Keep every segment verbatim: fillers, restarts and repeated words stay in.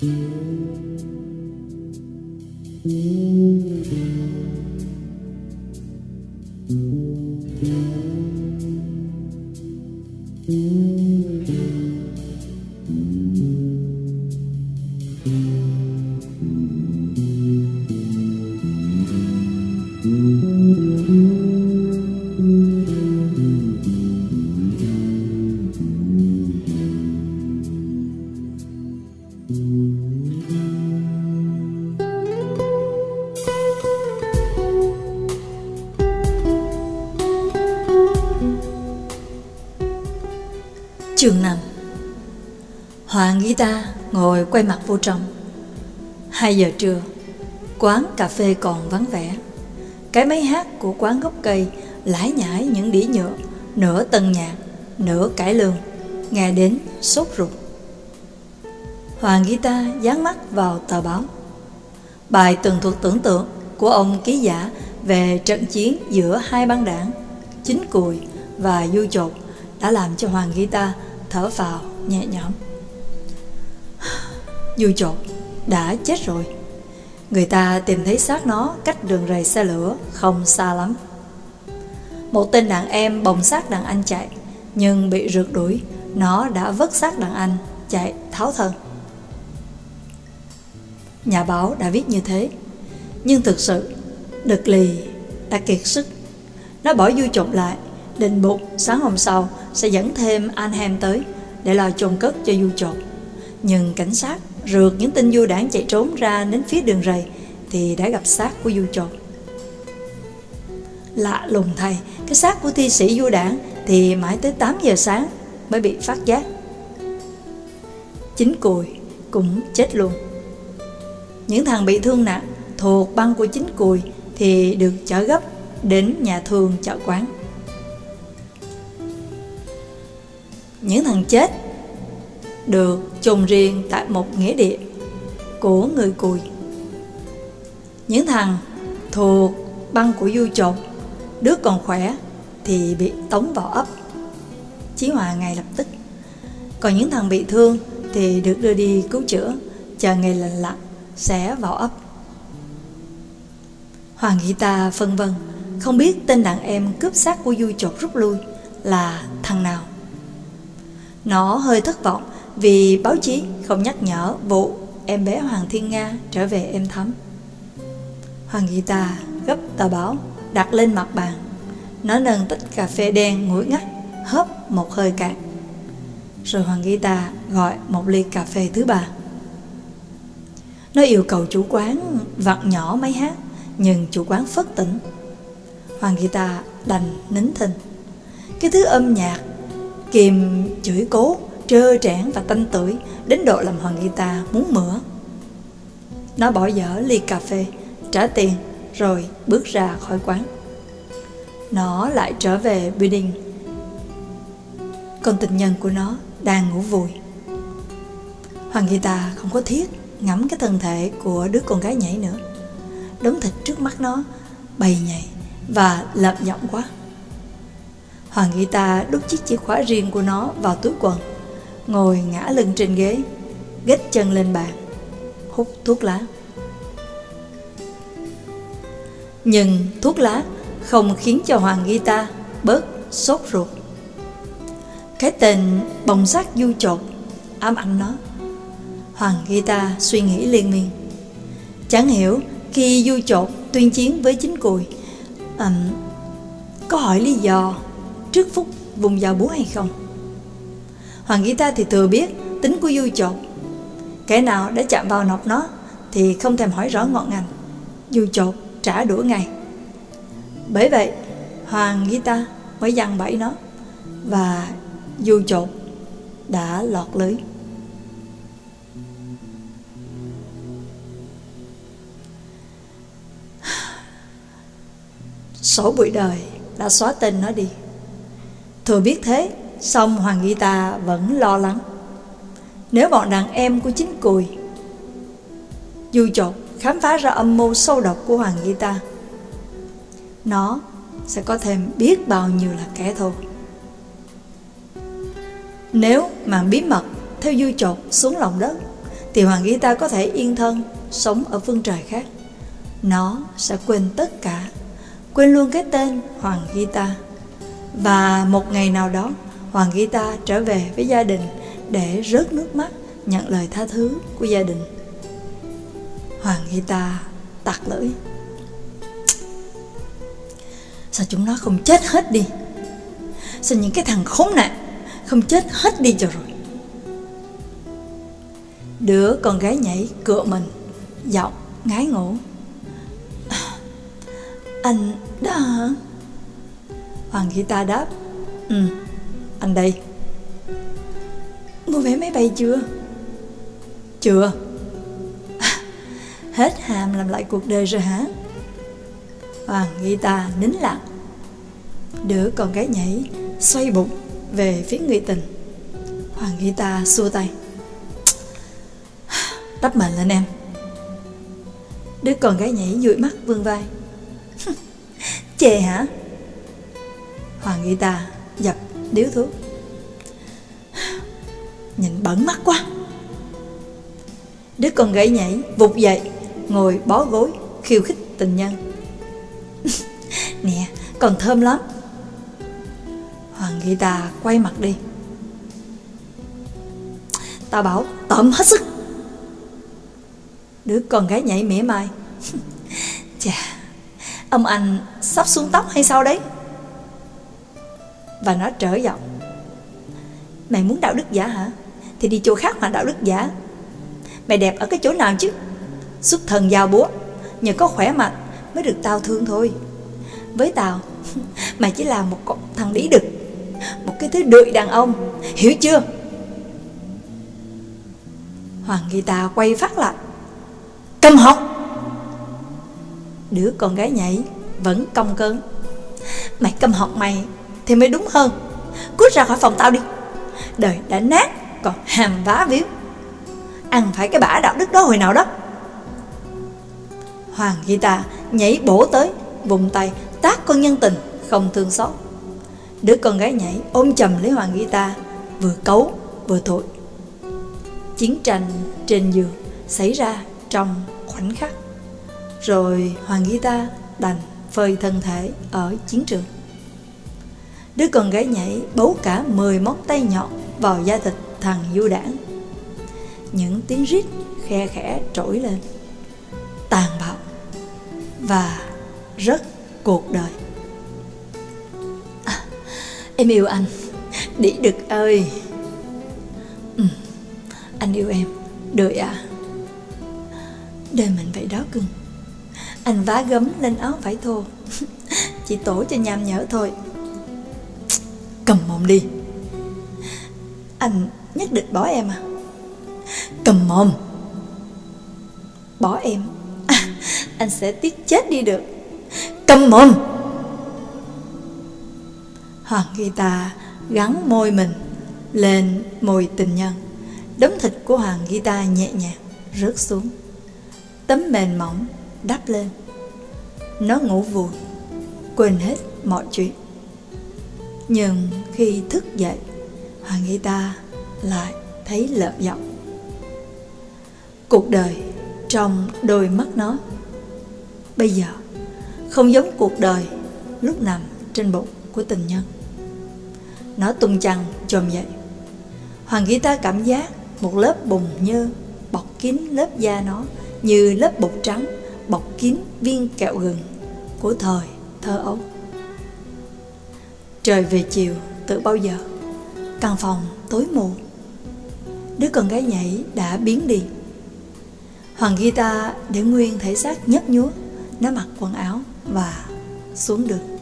Chương năm. Hoàng guitar ngồi quay mặt vô trong. Hai giờ trưa, quán cà phê còn vắng vẻ. Cái máy hát của quán gốc cây lải nhải những đĩa nhựa, nửa tân nhạc, nửa cải lương, nghe đến sốt ruột. Hoàng guitar dán mắt vào tờ báo. Bài tường thuật tưởng tượng của ông ký giả về trận chiến giữa hai băng đảng, Chính Cùi và Du Chột, đã làm cho Hoàng guitar thở phào nhẹ nhõm. Du Chột đã chết rồi. Người ta tìm thấy xác nó cách đường ray xe lửa không xa lắm. Một tên đàn em bồng xác đàn anh chạy, nhưng bị rượt đuổi, nó đã vất xác đàn anh chạy tháo thân. Nhà báo đã viết như thế, nhưng thực sự Đực Lì đã kiệt sức. Nó bỏ Du Chột lại, định bụng sáng hôm sau sẽ dẫn thêm Anhem tới để lo chôn cất cho Du Chột. Nhưng cảnh sát rượt những tên du đảng chạy trốn ra đến phía đường rầy thì đã gặp xác của Du Chột. Lạ lùng thay, cái xác của thi sĩ du đảng thì mãi tới tám giờ sáng mới bị phát giác. Chính Cùi cũng chết luôn. Những thằng bị thương nặng thuộc băng của Chính Cùi thì được chở gấp đến nhà thương chợ quán. Những thằng chết được chôn riêng tại một nghĩa địa của người Cùi. Những thằng thuộc băng của Du Chột, đứa còn khỏe thì bị tống vào ấp Chí Hòa ngay lập tức. Còn những thằng bị thương thì được đưa đi cứu chữa, chờ ngày lành lặn sẽ vào ấp. Hoàng guitar phân vân, không biết tên đàn em cướp xác của Du Chột rút lui là thằng nào. Nó hơi thất vọng vì báo chí không nhắc nhở vụ em bé Hoàng Thiên Nga trở về êm thấm. Hoàng guitar gấp tờ báo đặt lên mặt bàn. Nó nâng tách cà phê đen nguội ngắt, hớp một hơi cạn. Rồi Hoàng guitar gọi một ly cà phê thứ ba. Nó yêu cầu chủ quán vặn nhỏ máy hát, nhưng chủ quán phớt tỉnh. Hoàng guitar đành nín thinh. Cái thứ âm nhạc kìm chửi cố, trơ trẽn và tanh tưởi đến độ làm Hoàng guitar muốn mửa. Nó bỏ dở ly cà phê, trả tiền rồi bước ra khỏi quán. Nó lại trở về building. Con tình nhân của nó đang ngủ vùi. Hoàng guitar không có thiết ngắm cái thân thể của đứa con gái nhảy nữa. Đống thịt trước mắt nó bầy nhảy và lợm giọng quá. Hoàng guitar đút chiếc chìa khóa riêng của nó vào túi quần, ngồi ngã lưng trên ghế, ghét chân lên bàn, hút thuốc lá. Nhưng thuốc lá không khiến cho Hoàng guitar bớt sốt ruột. Cái tên bồng xác Du Chột ám ảnh nó. Hoàng guitar suy nghĩ liên miên. Chẳng hiểu khi Du Chột tuyên chiến với Chính Cùi, um, có hỏi lý do trước phút vùng dao búa hay không. Hoàng guitar thì thừa biết tính của Du Chột. Kẻ nào đã chạm vào nọc nó thì không thèm hỏi rõ ngọn ngành, Du Chột trả đũa ngay. Bởi vậy Hoàng guitar mới giăng bẫy nó, và Du Chột đã lọt lưới. Sổ bụi đời đã xóa tên nó đi. Thừa biết thế, song Hoàng guitar vẫn lo lắng. Nếu bọn đàn em của Chính Cùi, Du Chột khám phá ra âm mưu sâu độc của Hoàng guitar, nó sẽ có thêm biết bao nhiêu là kẻ thù. Nếu màn bí mật theo Du Chột xuống lòng đất, thì Hoàng Gita có thể yên thân sống ở phương trời khác. Nó sẽ quên tất cả, quên luôn cái tên Hoàng Gita. Và một ngày nào đó, Hoàng Gita trở về với gia đình để rớt nước mắt nhận lời tha thứ của gia đình. Hoàng Gita tặc lưỡi: sao chúng nó không chết hết đi? Sao những cái thằng khốn nạn không chết hết đi cho rồi? Đứa con gái nhảy cựa mình, giọng ngái ngủ: anh đó hả? Hoàng Gita đáp: Ừ, anh đây. Mua vé máy bay chưa? Chưa. Hết hàm làm lại cuộc đời rồi hả? Hoàng Gita nín lặng. Đứa con gái nhảy xoay bụng về phía người tình. Hoàng Gita xua tay: đắp mền lên em. Đứa con gái nhảy dụi mắt vươn vai: chê hả? Hoàng Gita dập điếu thuốc: nhìn bẩn mắt quá. Đứa con gái nhảy vụt dậy, ngồi bó gối khiêu khích tình nhân: nè, còn thơm lắm. Hoàng Gita quay mặt đi: tao bảo tợm hết sức. Đứa con gái nhảy mỉa mai: chà, ông anh sắp xuống tóc hay sao đấy? Và nó trở giọng: mày muốn đạo đức giả hả? Thì đi chỗ khác mà đạo đức giả. Mày đẹp ở cái chỗ nào chứ? Xuất thần giao búa, nhờ có khỏe mạnh mới được tao thương thôi. Với tao, mày chỉ là một con thằng đĩ đực, một cái thứ đười đàn ông, hiểu chưa? Hoàng Gita quay phát lại: câm họng. Đứa con gái nhảy vẫn cong cơn: mày câm họng mày thì mới đúng hơn. Cút ra khỏi phòng tao đi. Đời đã nát còn hàm vá víu, ăn phải cái bả đạo đức đó hồi nào đó. Hoàng Gita nhảy bổ tới, vùng tay tát con nhân tình không thương xót. Đứa con gái nhảy ôm chầm lấy Hoàng Gita, vừa cấu vừa thổi. Chiến tranh trên giường xảy ra trong khoảnh khắc. Rồi Hoàng Gita đành phơi thân thể ở chiến trường. Đứa con gái nhảy bấu cả mười móng tay nhọn vào da thịt thằng du đảng. Những tiếng rít khe khẽ trỗi lên, tàn bạo và rất cuộc đời. À, em yêu anh, đĩ đực ơi. Ừ, anh yêu em, đời ạ. À. Đời mình vậy đó cưng. Anh vá gấm lên áo vải thô, chỉ tổ cho nham nhở thôi. Cầm mồm đi. Anh nhất định bỏ em à? Cầm mồm. Bỏ em à, anh sẽ tiếc chết đi được. Cầm mồm. Hoàng Gita gắn môi mình lên môi tình nhân. Đống thịt của Hoàng Gita nhẹ nhàng rớt xuống. Tấm mền mỏng đắp lên. Nó ngủ vùi, quên hết mọi chuyện. Nhưng khi thức dậy, Hoàng Gita lại thấy lợm giọng. Cuộc đời trong đôi mắt nó bây giờ không giống cuộc đời lúc nằm trên bụng của tình nhân. Nó tung chăn chồm dậy. Hoàng Gita cảm giác một lớp bùn nhơ bọc kín lớp da nó, như lớp bột trắng bọc kín viên kẹo gừng của thời thơ ấu. Trời về chiều từ bao giờ, căn phòng tối mù. Đứa con gái nhảy đã biến đi. Hoàng Gita để nguyên thể xác nhấp nhúa. Nó mặc quần áo và xuống đường.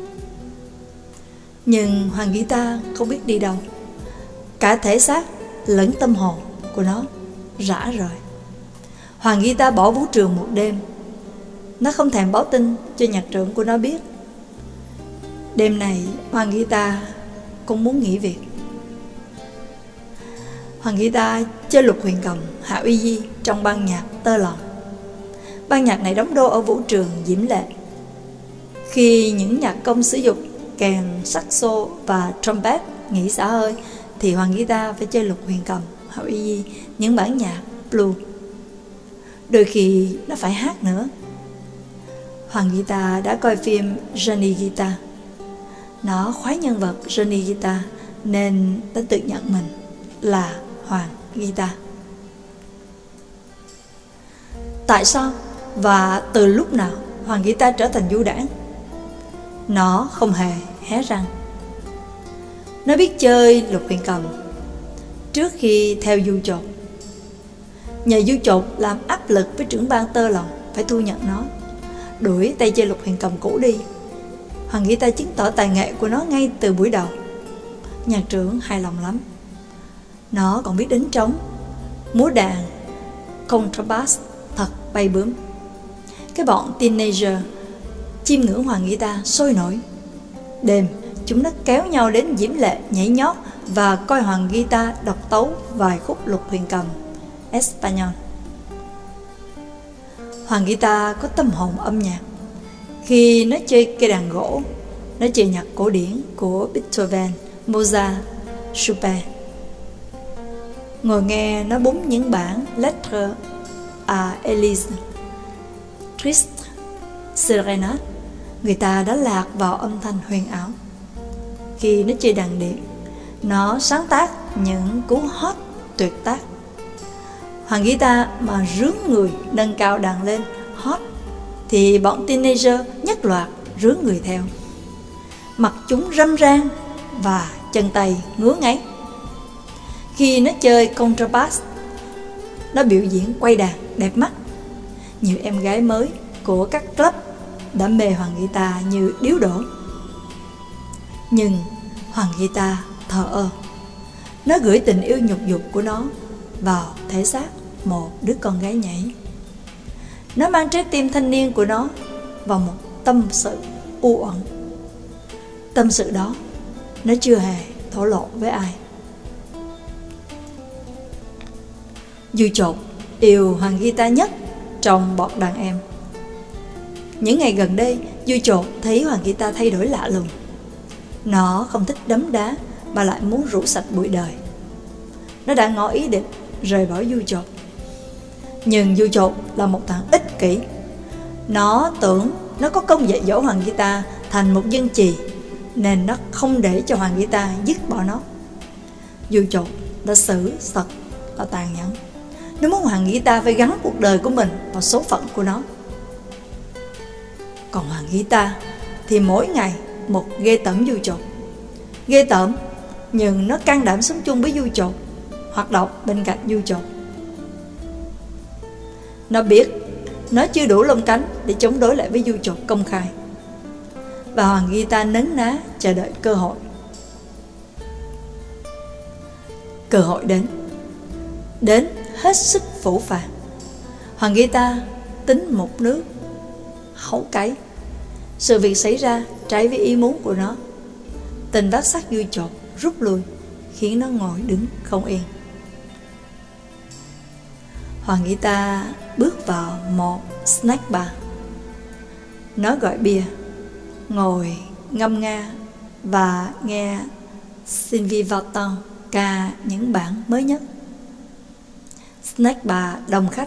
Nhưng Hoàng Gita không biết đi đâu. Cả thể xác lẫn tâm hồn của nó rã rời. Hoàng Gita bỏ vũ trường một đêm. Nó không thèm báo tin cho nhạc trưởng của nó biết. Đêm này Hoàng Gita cũng muốn nghỉ việc. Hoàng Gita chơi Lục Huyền Cầm, Hạ Uy Di trong ban nhạc Tơ Lòng. Ban nhạc này đóng đô ở vũ trường Diễm Lệ. Khi những nhạc công sử dụng kèn, saxo và trumpet nghỉ xả hơi, thì Hoàng Gita phải chơi Lục Huyền Cầm, Hạ Uy Di, những bản nhạc Blue. Đôi khi nó phải hát nữa. Hoàng Gita đã coi phim Johnny Guitar. Nó khoái nhân vật Johnny Guitar nên đã tự nhận mình là Hoàng Gita. Tại sao và từ lúc nào Hoàng Gita trở thành du đãng? Nó không hề hé răng. Nó biết chơi lục huyền cầm trước khi theo Du Chột. Nhờ Du Chột làm áp lực với trưởng ban Tơ Lòng phải thu nhận nó, đuổi tay chơi lục huyền cầm cũ đi. Hoàng Gita chứng tỏ tài nghệ của nó ngay từ buổi đầu. Nhạc trưởng hài lòng lắm. Nó còn biết đánh trống, múa đàn contrabass thật bay bướm. Cái bọn teenager chiêm ngưỡng Hoàng Gita sôi nổi. Đêm chúng nó kéo nhau đến diễm lệ nhảy nhót và coi Hoàng Gita độc tấu vài khúc lục huyền cầm Espanol. Hoàng Gita có tâm hồn âm nhạc. Khi nó chơi cây đàn gỗ, nó chơi nhạc cổ điển của Beethoven, Mozart, Chopin. Ngồi nghe nó búng những bản Lettre à Elise, Triste Serenade, người ta đã lạc vào âm thanh huyền ảo. Khi nó chơi đàn điện, nó sáng tác những cú hot tuyệt tác. Hoàng Gita mà rướn người nâng cao đàn lên hot thì bọn teenager nhất loạt rướn người theo. Mặt chúng râm ran và chân tay ngứa ngáy. Khi nó chơi contrabass, nó biểu diễn quay đàn đẹp mắt. Nhiều em gái mới của các club đã mê Hoàng Gita như điếu đổ. Nhưng Hoàng Gita thờ ơ. Nó gửi tình yêu nhục dục của nó vào thể xác một đứa con gái nhảy. Nó mang trái tim thanh niên của nó vào một tâm sự u uẩn. Tâm sự đó nó chưa hề thổ lộ với ai. Du Chột yêu Hoàng Gita nhất trong bọn đàn em. Những ngày gần đây, Du Chột thấy Hoàng Gita thay đổi lạ lùng. Nó không thích đấm đá mà lại muốn rũ sạch bụi đời. Nó đã ngỏ ý định rời bỏ Du Chột. Nhưng Du Chột là một thằng ích kỷ. Nó tưởng nó có công dạy dỗ Hoàng Gita thành một dân chì, nên nó không để cho Hoàng Gita dứt bỏ nó. Du Chột đã xử thật là tàn nhẫn. Nó muốn Hoàng Gita phải gắn cuộc đời của mình vào số phận của nó. Còn Hoàng Gita thì mỗi ngày một ghê tởm Du Chột. Ghê tởm, nhưng nó can đảm sống chung với Du Chột, hoạt động bên cạnh Du Chột. Nó biết nó chưa đủ lông cánh để chống đối lại với Du Chột công khai. Và Hoàng Gita nấn ná chờ đợi cơ hội. Cơ hội đến. Đến hết sức phũ phàng. Hoàng Gita tính một nước hấu cấy. Sự việc xảy ra trái với ý muốn của nó. Tình bát sắc Du Chột rút lui, khiến nó ngồi đứng không yên. Hoàng Gita bước vào một snack bar. Nó gọi bia, ngồi ngâm nga và nghe Sylvie Vartan ca những bản mới nhất. Snack bar đông khách.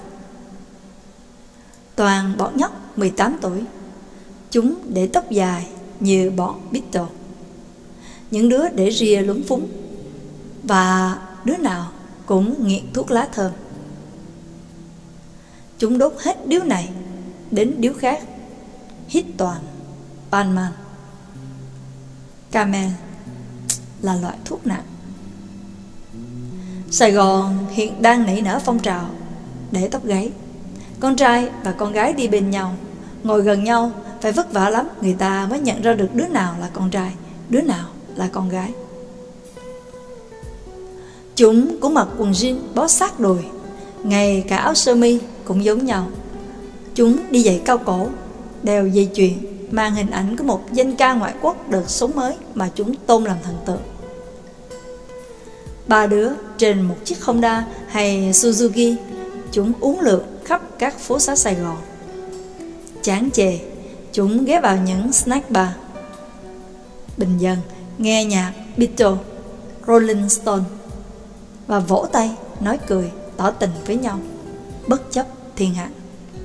Toàn bọn nhóc mười tám tuổi. Chúng để tóc dài như bọn Beatles. Những đứa để ria lúng phúng. Và đứa nào cũng nghiện thuốc lá thơm. Chúng đốt hết điếu này đến điếu khác. Hít toàn Panman. Camel là loại thuốc nặng. Sài Gòn hiện đang nảy nở phong trào để tóc gáy. Con trai và con gái đi bên nhau, ngồi gần nhau, phải vất vả lắm người ta mới nhận ra được đứa nào là con trai, đứa nào là con gái. Chúng cũng mặc quần jean bó sát đùi, ngay cả áo sơ mi cũng giống nhau. Chúng đi giày cao cổ, đeo dây chuyền mang hình ảnh của một danh ca ngoại quốc đợt sống mới mà chúng tôn làm thần tượng. Ba đứa trên một chiếc Honda hay Suzuki, chúng uốn lượn khắp các phố xá Sài Gòn. Chán chê, chúng ghé vào những snack bar. Bình dân nghe nhạc Beatles, Rolling Stone và vỗ tay, nói cười, tỏ tình với nhau. bất chấp thiên hạ.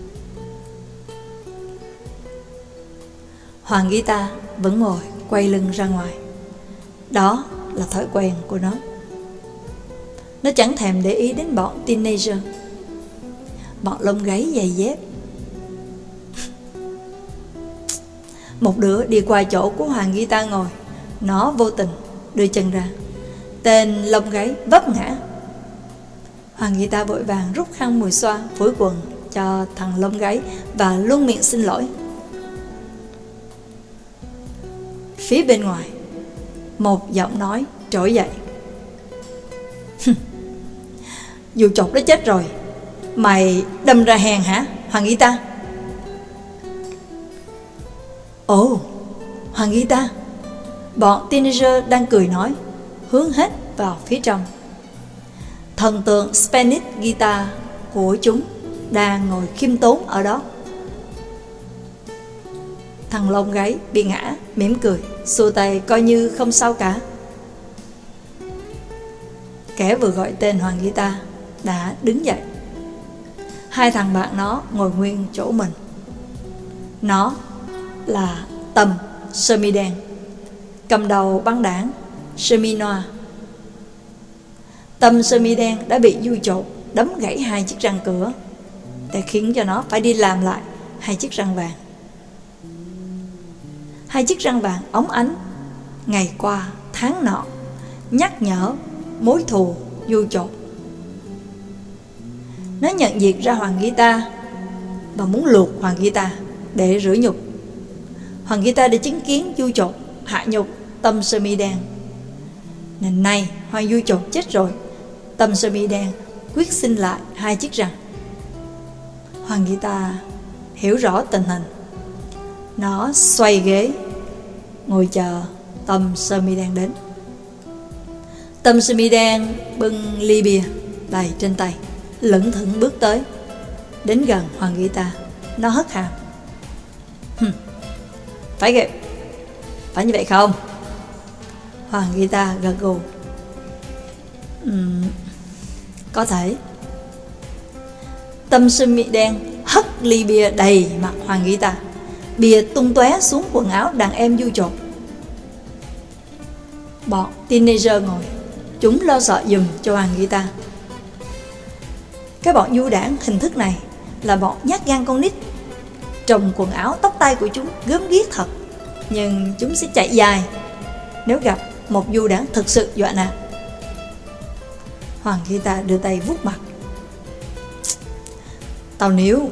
Hoàng Gita vẫn ngồi quay lưng ra ngoài. Đó là thói quen của nó. Nó chẳng thèm để ý đến bọn teenager, bọn lông gáy giày dép. Một đứa đi qua chỗ của Hoàng Gita ngồi, nó vô tình đưa chân ra. Tên lông gáy vấp ngã. Hoàng Gita vội vàng rút khăn mùi xoa phủi quần cho thằng lông gáy và luôn miệng xin lỗi. Phía bên ngoài, một giọng nói trỗi dậy. Dù chột đã chết rồi, mày đâm ra hèn hả Hoàng Gita? Ồ, Hoàng Gita. Bọn teenager đang cười nói, hướng hết vào phía trong. Thần tượng Spanish guitar của chúng đang ngồi khiêm tốn ở đó. Thằng lông gáy bị ngã mỉm cười, xua tay coi như không sao cả. Kẻ vừa gọi tên Hoàng Gita đã đứng dậy. Hai thằng bạn nó ngồi nguyên chỗ mình. Nó là Tâm sơ mi đen, cầm đầu băng đảng sơ mi noa. Tâm sơ mi đen đã bị vui chột đấm gãy hai chiếc răng cửa, để khiến cho nó phải đi làm lại hai chiếc răng vàng. Hai chiếc răng vàng óng ánh, ngày qua tháng nọ, nhắc nhở mối thù vui chột. Nó nhận diện ra Hoàng Gita và muốn luộc Hoàng Gita để rửa nhục. Hoàng Gita đã chứng kiến vui chột hạ nhục Tâm sơ mi đen, nên nay Hoàng vui chột chết rồi, Tâm sơ mi đen quyết xin lại hai chiếc răng. Hoàng Gita hiểu rõ tình hình. Nó xoay ghế ngồi chờ Tâm sơ mi đen đến. Tâm sơ mi đen bưng ly bia đầy trên tay, lững thững bước tới. Đến gần Hoàng Gita, nó hất hàm. Hừm, phải kìa, phải như vậy không? Hoàng Gita gật gù. uhm, Có thể. Tâm sơ mi đen hất ly bia đầy mặt Hoàng Gita. Bia tung tóe xuống quần áo đàn em vui chột. Bọn teenager ngồi, chúng lo sợ giùm cho Hoàng Gita. Cái bọn du đảng hình thức này là bọn nhát gan con nít. Trồng quần áo tóc tai của chúng gớm ghiếc thật, nhưng chúng sẽ chạy dài nếu gặp một du đảng thực sự dọa nạt. Hoàng Gita đưa tay vuốt mặt. Tao níu.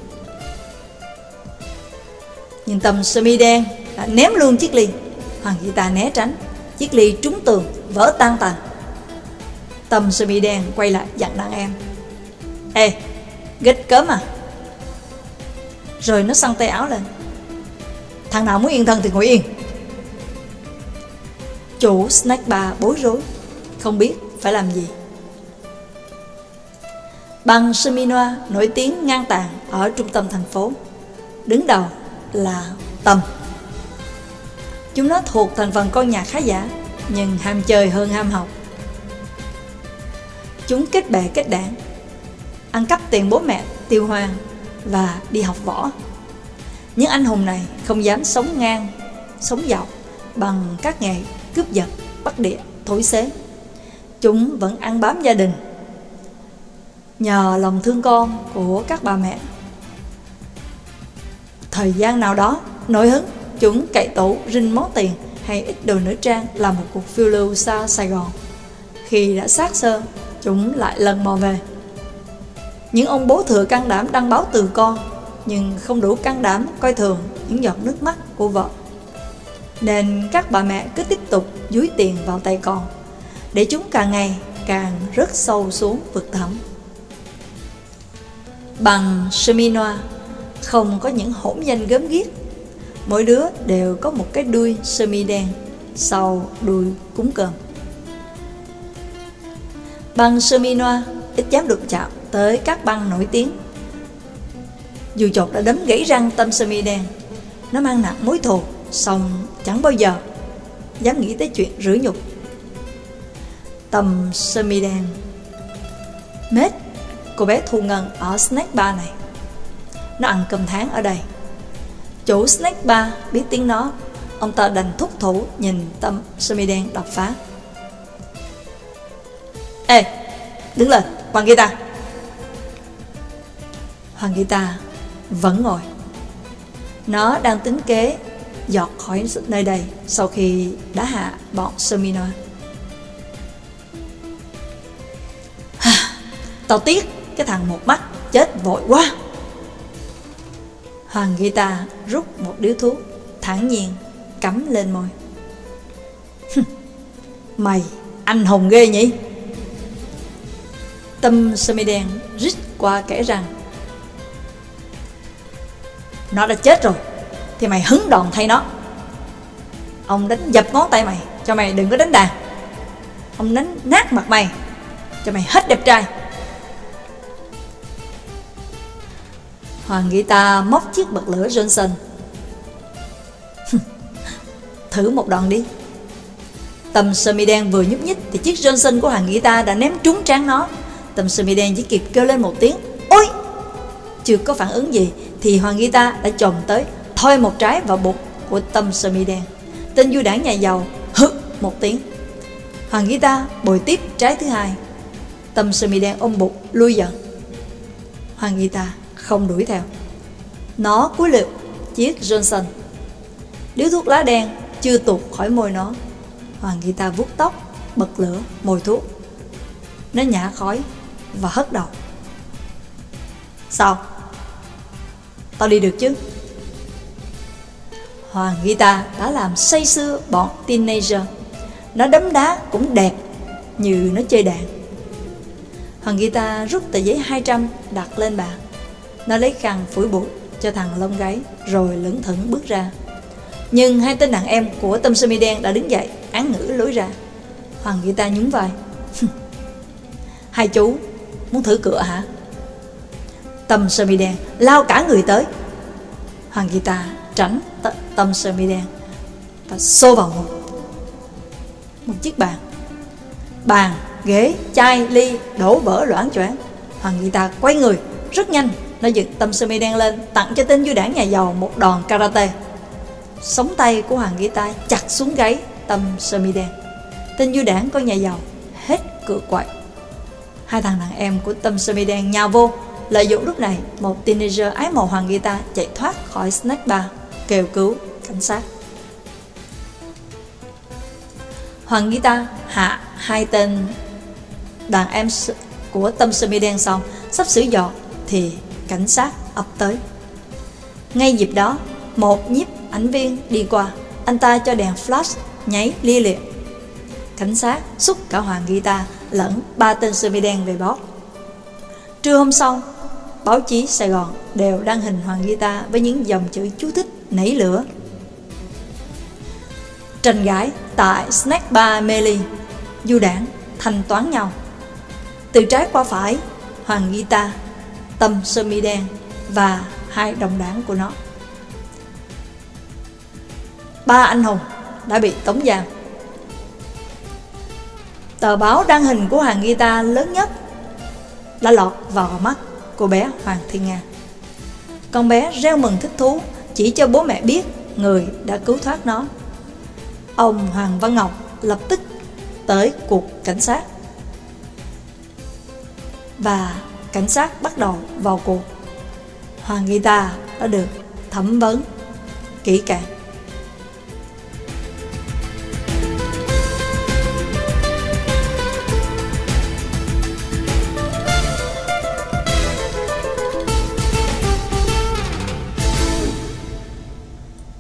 Nhưng Tâm sơ mi đen đã ném luôn chiếc ly. Hoàng Gita né tránh, chiếc ly trúng tường vỡ tan tành. Tâm sơ mi đen quay lại dặn đàn em. Ê, nghịch cớm à? Rồi nó xăng tay áo lên. Thằng nào muốn yên thân thì ngồi yên. Chủ snack bar bối rối, không biết phải làm gì. Băng sơ mi noa nổi tiếng ngang tàn ở trung tâm thành phố. Đứng đầu là Tâm. Chúng nó thuộc thành phần con nhà khá giả, nhưng ham chơi hơn ham học. Chúng kết bè kết đảng, ăn cắp tiền bố mẹ tiêu hoang và đi học võ. Những anh hùng này không dám sống ngang, sống dọc bằng các nghề cướp giật, bắt đĩa, thổi xế. Chúng vẫn ăn bám gia đình nhờ lòng thương con của các bà mẹ. Thời gian nào đó nổi hứng, chúng cậy tủ rinh món tiền hay ít đồ nữ trang làm một cuộc phiêu lưu xa Sài Gòn. Khi đã xác xơ, chúng lại lần mò về. Những ông bố thừa can đảm đăng báo từ con, nhưng không đủ can đảm coi thường những giọt nước mắt của vợ, nên các bà mẹ cứ tiếp tục dúi tiền vào tay con, để chúng càng ngày càng rớt sâu xuống vực thẳm. Bằng sơ mi noa không có những hỗn danh gớm ghiếc. Mỗi đứa đều có một cái đuôi sơ mi đen sau đuôi cúng cơm. Băng sơ mi noa ít dám đụng chạm tới các băng nổi tiếng. Dù chột đã đấm gãy răng Tâm sơ mi đen, nó mang nặng mối thù, song chẳng bao giờ dám nghĩ tới chuyện rửa nhục. Tâm sơ mi đen mết cô bé thu ngân ở Snack Bar này. Nó ăn cơm tháng ở đây. Chủ Snack Bar biết tiếng nó. Ông ta đành thúc thủ nhìn Tâm sơ mi đen đập phá. Ê, đứng lên, Hoàng Gita. Hoàng Gita vẫn ngồi. Nó đang tính kế giọt khỏi nơi đây sau khi đã hạ bọn Semino. Tao tiếc cái thằng một mắt chết vội quá. Hoàng Gita rút một điếu thuốc, thản nhiên cắm lên môi. Mày anh hùng ghê nhỉ? Tâm sơ mi đen rít qua kể rằng nó đã chết rồi thì mày hứng đòn thay nó. Ông đánh dập ngón tay mày cho mày đừng có đánh đàn. Ông đánh nát mặt mày cho mày hết đẹp trai. Hoàng Gita móc chiếc bật lửa Johnson. Thử một đòn đi. Tâm sơ mi đen vừa nhúc nhích thì chiếc Johnson của Hoàng Gita đã ném trúng trán nó. Tâm sơ mi đen chỉ kịp kêu lên một tiếng ôi. Chưa có phản ứng gì thì Hoàng Gita đã chồm tới thoi một trái vào bụng của Tâm sơ mi đen. Tên du đảng nhà giàu hự một tiếng. Hoàng Gita bồi tiếp trái thứ hai. Tâm sơ mi đen ôm bụng lui dần. Hoàng Gita không đuổi theo. Nó cúi lượt chiếc Johnson. Điếu thuốc lá đen chưa tuột khỏi môi nó. Hoàng Gita vuốt tóc, bật lửa, mồi thuốc. Nó nhả khói và hất đầu. Sao? Tao đi được chứ? Hoàng Gita đã làm say sưa bọn teenager. Nó đấm đá cũng đẹp như nó chơi đàn. Hoàng Gita rút tờ giấy hai trăm đặt lên bàn. Nó lấy khăn phủi bụi cho thằng lông gáy rồi lững thững bước ra. Nhưng hai tên đàn em của Tâm sơ mi đen đã đứng dậy án ngữ lối ra. Hoàng Gita nhún vai. Hai chú muốn thử cửa hả? Tâm sơ mi đen lao cả người tới. Hoàng Gita tránh t- Tâm sơ mi đen và xô vào một, một chiếc bàn. Bàn, ghế, chai, ly đổ vỡ loảng choảng. Hoàng Gita quay người rất nhanh. Nó giật Tâm sơ mi đen lên, tặng cho tên du đảng nhà giàu một đòn karate. Sống tay của Hoàng Gita chặt xuống gáy Tâm sơ mi đen. Tên du đảng con nhà giàu hết cửa quậy. Hai thằng đàn em của Tâm sơ mi đen nhào vô. Lợi dụng lúc này, một teenager ái mộ Hoàng Gita chạy thoát khỏi Snack Bar, kêu cứu cảnh sát. Hoàng Gita hạ hai tên đàn em của Tâm sơ mi đen xong, sắp sửa dọt thì cảnh sát ập tới. Ngay dịp đó, một nhiếp ảnh viên đi qua. Anh ta cho đèn flash nháy lia liệt. Cảnh sát xúc cả Hoàng Gita lẫn ba tên sơ mi đen về bót. Trưa hôm sau, báo chí Sài Gòn đều đăng hình Hoàng Gita với những dòng chữ chú thích nảy lửa. Tranh gái tại Snack Bar Meli, du đảng thanh toán nhau. Từ trái qua phải, Hoàng Gita, Tâm sơ mi đen và hai đồng đảng của nó. Ba anh hùng đã bị tống giam. Tờ báo đăng hình của Hoàng Gita lớn nhất đã lọt vào mắt cô bé Hoàng Thiên Nga. Con bé reo mừng thích thú, chỉ cho bố mẹ biết người đã cứu thoát nó. Ông Hoàng Văn Ngọc lập tức tới cuộc cảnh sát và cảnh sát bắt đầu vào cuộc. Hoàng Gita đã được thẩm vấn kỹ càng.